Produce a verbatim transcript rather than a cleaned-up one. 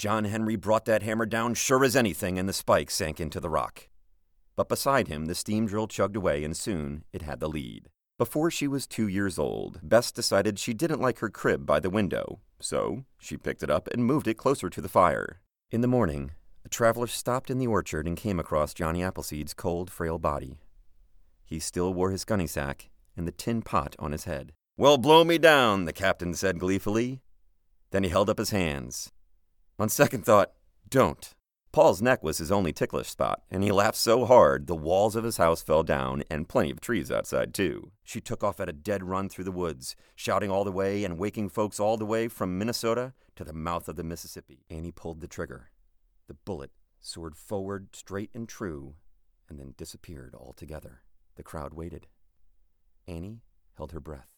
John Henry brought that hammer down sure as anything, and the spike sank into the rock. But beside him, the steam drill chugged away, and soon it had the lead. Before she was two years old, Bess decided she didn't like her crib by the window, so she picked it up and moved it closer to the fire. In the morning, a traveler stopped in the orchard and came across Johnny Appleseed's cold, frail body. He still wore his gunny sack and the tin pot on his head. "Well, blow me down," the captain said gleefully. Then he held up his hands. On second thought, don't. Paul's neck was his only ticklish spot, and he laughed so hard the walls of his house fell down, and plenty of trees outside, too. She took off at a dead run through the woods, shouting all the way and waking folks all the way from Minnesota to the mouth of the Mississippi. Annie pulled the trigger. The bullet soared forward straight and true, and then disappeared altogether. The crowd waited. Annie held her breath.